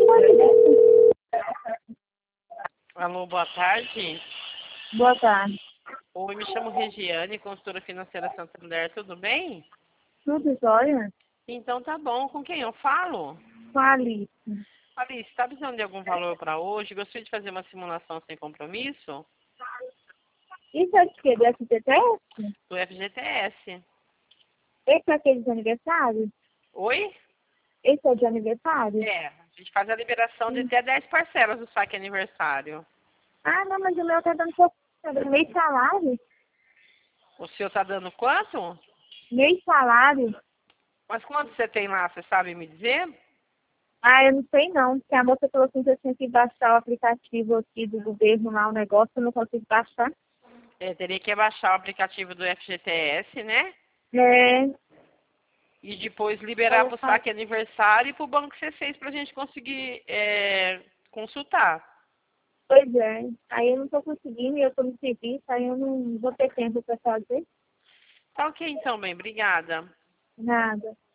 Alô, boa tarde. Boa tarde. Oi, me chamo Regiane, consultora financeira Santander, tudo bem? Tudo jóia? Então tá bom, com quem eu falo? Com a Alice. Alice, está precisando de algum valor para hoje? Gostaria de fazer uma simulação sem compromisso? Isso é de quê? Do FGTS? Do FGTS. Esse é aquele de aniversário? Oi? Esse é de aniversário? É, a gente faz a liberação de até 10 parcelas do saque aniversário. Ah, não, mas o meu tá dando pouco. Tá dando meio salário. O seu tá dando quanto? Meio salário? Mas quanto você tem lá, você sabe me dizer? Ah, eu não sei não. Porque a moça falou assim que eu tinha que baixar o aplicativo aqui do governo lá, o negócio, eu não consigo baixar. É, teria que baixar o aplicativo do FGTS, né? É. E depois liberar para o saque aniversário e para o banco C6 para a gente conseguir consultar. Pois é. Aí eu não tô conseguindo e eu tô no serviço, aí eu não vou ter tempo pra fazer Tá ok então, bem, obrigada. nada.